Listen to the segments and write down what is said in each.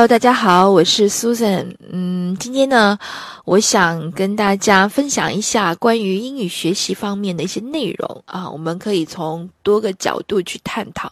Hello， 大家好，我是 Susan。今天呢，我想跟大家分享一下关于英语学习方面的一些内容啊，我们可以从多个角度去探讨。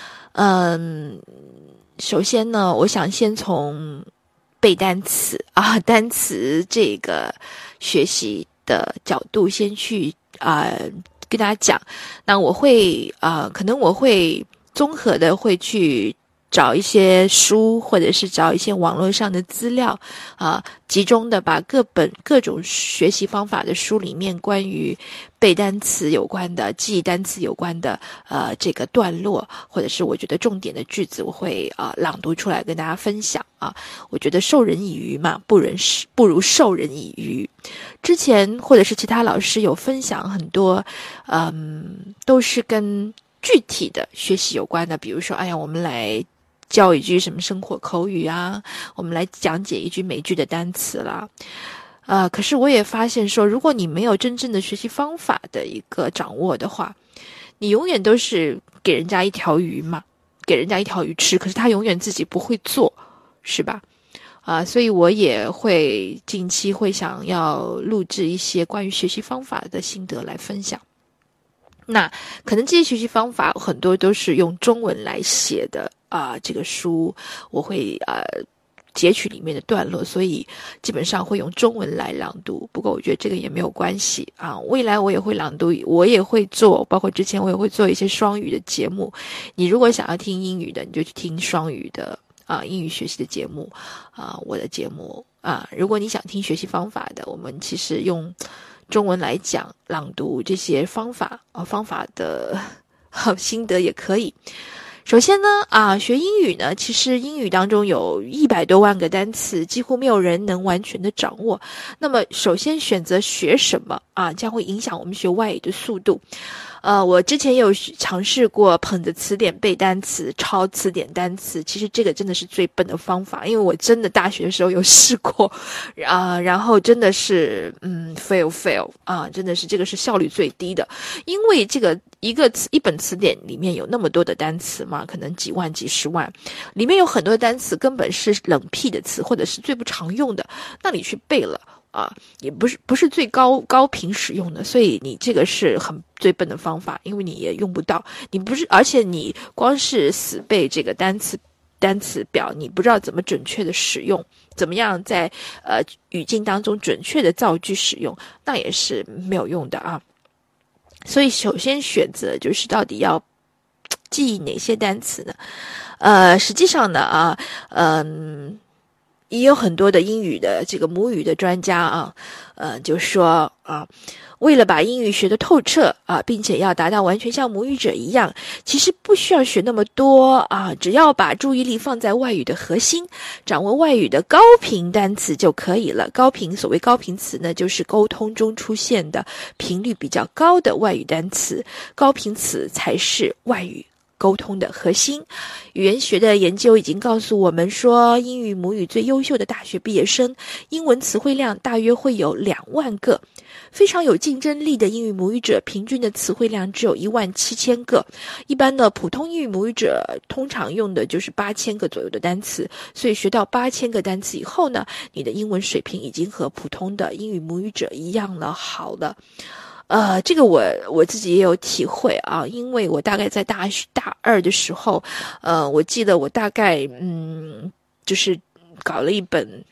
首先呢，我想先从背单词啊，单词这个学习的角度先去跟大家讲。那我会可能我会综合的会去找一些书，或者是找一些网络上的资料集中的把各种学习方法的书里面关于背单词有关的、记忆单词有关的这个段落，或者是我觉得重点的句子，我会朗读出来跟大家分享啊。我觉得授人以鱼嘛，不如授人以渔。之前或者是其他老师有分享很多，都是跟具体的学习有关的，比如说，我们来教一句什么生活口语啊，我们来讲解一句美句的单词啦。可是我也发现说，如果你没有真正的学习方法的一个掌握的话，你永远都是给人家一条鱼嘛，给人家一条鱼吃，可是他永远自己不会做，是吧？所以我也会近期会想要录制一些关于学习方法的心得来分享。那可能这些学习方法很多都是用中文来写的这个书我会截取里面的段落，所以基本上会用中文来朗读。不过我觉得这个也没有关系未来我也会朗读，我也会做，包括之前我也会做一些双语的节目。你如果想要听英语的，你就去听双语的英语学习的节目我的节目如果你想听学习方法的，我们其实用中文来讲朗读这些方法的心得也可以。首先呢学英语呢，其实英语当中有100多万个单词，几乎没有人能完全的掌握。那么首先选择学什么将会影响我们学外语的速度。我之前有尝试过捧着词典背单词、抄词典单词，其实这个真的是最笨的方法，因为我真的大学的时候有试过然后真的是fail 真的是这个是效率最低的。因为这个一本词典里面有那么多的单词嘛，可能几万几十万，里面有很多单词根本是冷僻的词，或者是最不常用的，那你去背了也不是最高频使用的，所以你这个是最笨的方法，因为你也用不到，而且你光是死背这个单词表，你不知道怎么准确的使用，怎么样在语境当中准确的造句使用，那也是没有用的所以首先选择就是到底要记忆哪些单词呢？实际上呢也有很多的英语的这个母语的专家就说为了把英语学得透彻并且要达到完全像母语者一样，其实不需要学那么多只要把注意力放在外语的核心，掌握外语的高频单词就可以了。所谓高频词呢，就是沟通中出现的频率比较高的外语单词，高频词才是外语沟通的核心。语言学的研究已经告诉我们说，英语母语最优秀的大学毕业生，英文词汇量大约会有2万个。非常有竞争力的英语母语者，平均的词汇量只有17000个。一般的普通英语母语者通常用的就是8000个左右的单词，所以学到8000个单词以后呢，你的英文水平已经和普通的英语母语者一样了，好了。这个我自己也有体会因为我大概在大2的时候，我记得我大概就是搞了一本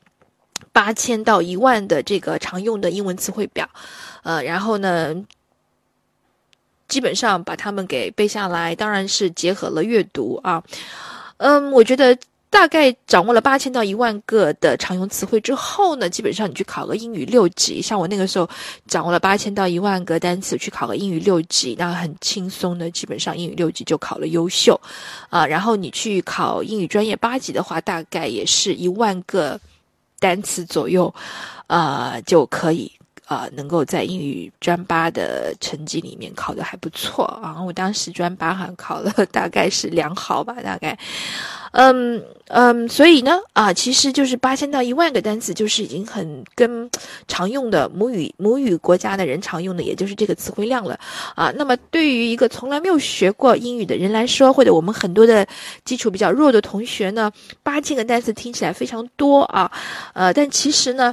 8000到1万的这个常用的英文词汇表，然后呢，基本上把它们给背下来，当然是结合了阅读我觉得大概掌握了8000到1万个的常用词汇之后呢，基本上你去考个英语6级，像我那个时候掌握了8000到1万个单词，去考个英语6级，那很轻松的，基本上英语6级就考了优秀然后你去考英语专业8级的话，大概也是1万个单词左右就可以能够在英语专8的成绩里面考得还不错我当时专8好像考了大概是2好吧，大概所以呢，其实就是8000到10000个单词，就是已经很跟常用的母语国家的人常用的，也就是这个词汇量了啊。那么对于一个从来没有学过英语的人来说，或者我们很多的基础比较弱的同学呢，8000个单词听起来非常多啊，但其实呢，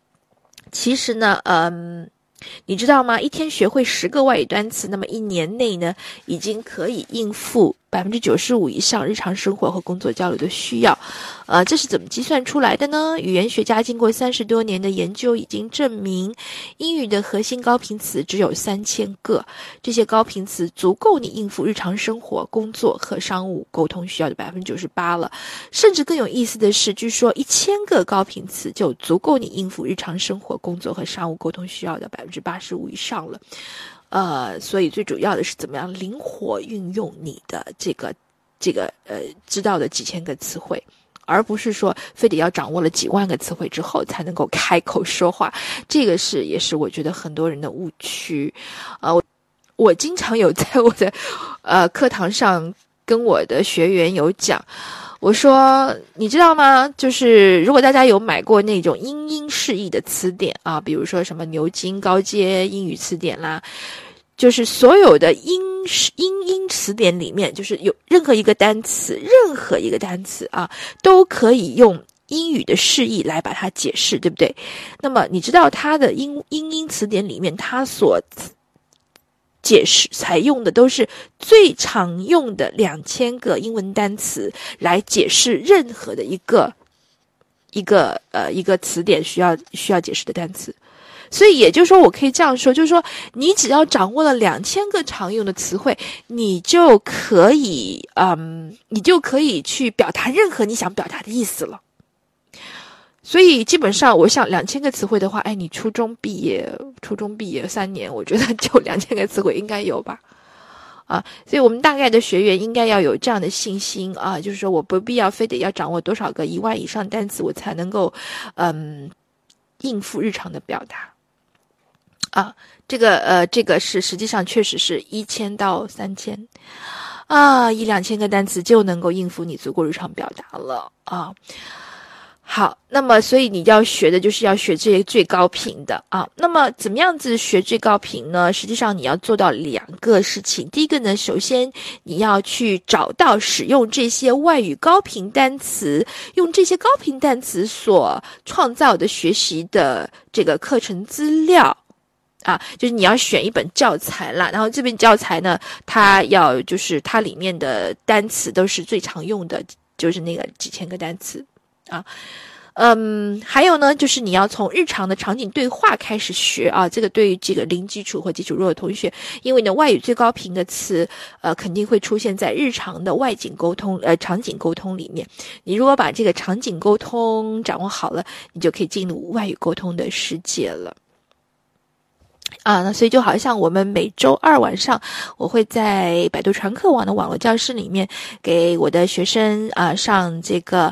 你知道吗？一天学会10个外语单词，那么1年内呢，已经可以应付95%以上日常生活和工作交流的需要。这是怎么计算出来的呢？语言学家经过30多年的研究，已经证明，英语的核心高频词只有3000个，这些高频词足够你应付日常生活、工作和商务沟通需要的98%了。甚至更有意思的是，据说1000个高频词就足够你应付日常生活、工作和商务沟通需要的85%以上了。所以最主要的是怎么样灵活运用你的这个知道的几千个词汇，而不是说非得要掌握了几万个词汇之后才能够开口说话。这个也是我觉得很多人的误区。我经常有在我的课堂上跟我的学员有讲，我说你知道吗？就是如果大家有买过那种英英释义的词典啊，比如说什么牛津高阶英语词典啦，就是所有的英词典里面，就是有任何一个单词啊，都可以用英语的释义来把它解释，对不对？那么你知道它的英词典里面，它所解释采用的都是最常用的2000个英文单词来解释任何的一个词典需要解释的单词。所以也就是说，我可以这样说，就是说你只要掌握了2000个常用的词汇，你就可以去表达任何你想表达的意思了。所以基本上我想2000个词汇的话，你初中毕业3年，我觉得就2000个词汇应该有吧。所以我们大概的学员应该要有这样的信心啊，就是说我不必要非得要掌握多少个10000以上单词，我才能够应付日常的表达。这个是实际上确实是1000到30001-2000个单词就能够应付你足够日常表达了啊。好，那么所以你要学的就是要学这些最高频的啊。那么怎么样子学最高频呢？实际上你要做到2个事情。第一个呢，首先你要去找到使用这些外语高频单词，用这些高频单词所创造的学习的这个课程资料。就是你要选一本教材啦，然后这本教材呢，它里面的单词都是最常用的，就是那个几千个单词啊。还有呢，就是你要从日常的场景对话开始学啊，这个对于这个零基础或基础弱的同学，因为呢外语最高频的词肯定会出现在日常的外景沟通场景沟通里面。你如果把这个场景沟通掌握好了，你就可以进入外语沟通的世界了。那所以就好像我们每周2晚上，我会在百度传课网的网络教室里面给我的学生上这个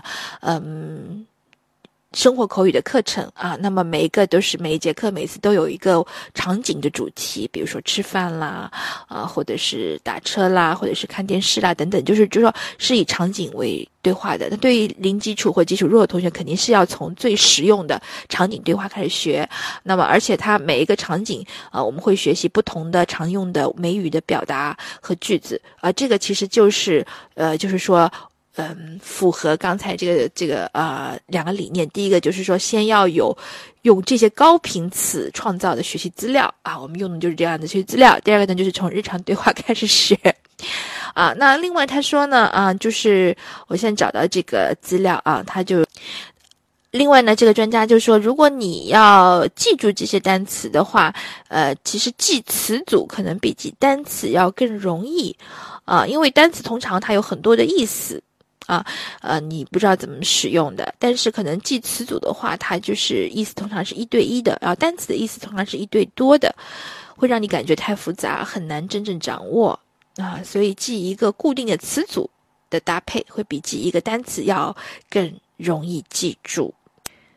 生活口语的课程那么每一节课每次都有一个场景的主题，比如说吃饭啦或者是打车啦，或者是看电视啦等等，就是说是以场景为对话的。那对于零基础或基础弱的同学，肯定是要从最实用的场景对话开始学。那么而且它每一个场景我们会学习不同的常用的美语的表达和句子这个其实就是说符合刚才这个2个理念。第一个就是说，先要有用这些高频词创造的学习资料我们用的就是这样的学习资料。第二个呢，就是从日常对话开始学那另外他说呢就是我现在找到这个资料他就另外呢，这个专家就说，如果你要记住这些单词的话，其实记词组可能比记单词要更容易因为单词通常它有很多的意思你不知道怎么使用的，但是可能记词组的话，它就是意思通常是1对1的，然后单词的意思通常是1对多的，会让你感觉太复杂，很难真正掌握所以记一个固定的词组的搭配，会比记一个单词要更容易记住。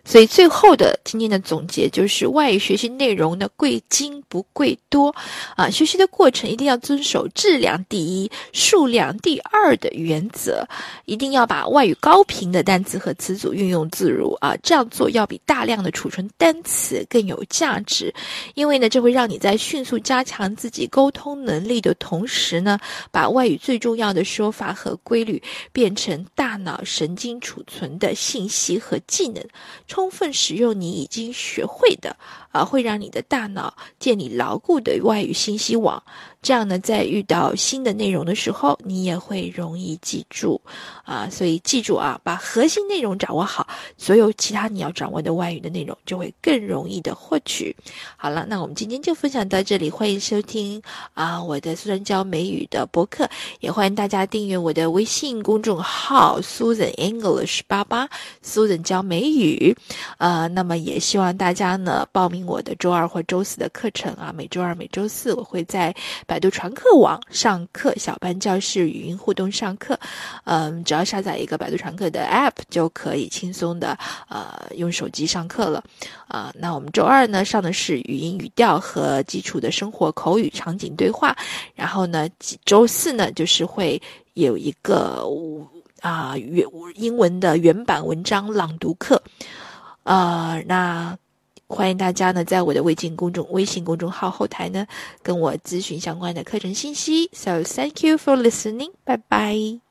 所以最后的今天的总结就是外语学习内容呢贵精不贵多啊，学习的过程一定要遵守质量第一、数量第二的原则，一定要把外语高频的单词和词组运用自如啊，这样做要比大量的储存单词更有价值，因为呢这会让你在迅速加强自己沟通能力的同时呢，把外语最重要的说法和规律变成大脑神经储存的信息和技能，充分使用你已经学会的会让你的大脑建立牢固的外语信息网，这样呢在遇到新的内容的时候你也会容易记住所以记住把核心内容掌握好，所有其他你要掌握的外语的内容就会更容易的获取。好了，那我们今天就分享到这里，欢迎收听我的苏珊教美语的博客，也欢迎大家订阅我的微信公众号 Susan English 88 Susan 教美语那么也希望大家呢报名我的周二或周四的课程每周二每周四我会在百度传课网上课，小班教室语音互动上课只要下载一个百度传课的 App 就可以轻松的用手机上课了那我们周二呢上的是语音语调和基础的生活口语场景对话，然后呢周四呢就是会有一个英文的原版文章朗读课那欢迎大家呢在我的微信公众号后台呢跟我咨询相关的课程信息。So thank you for listening. Bye bye.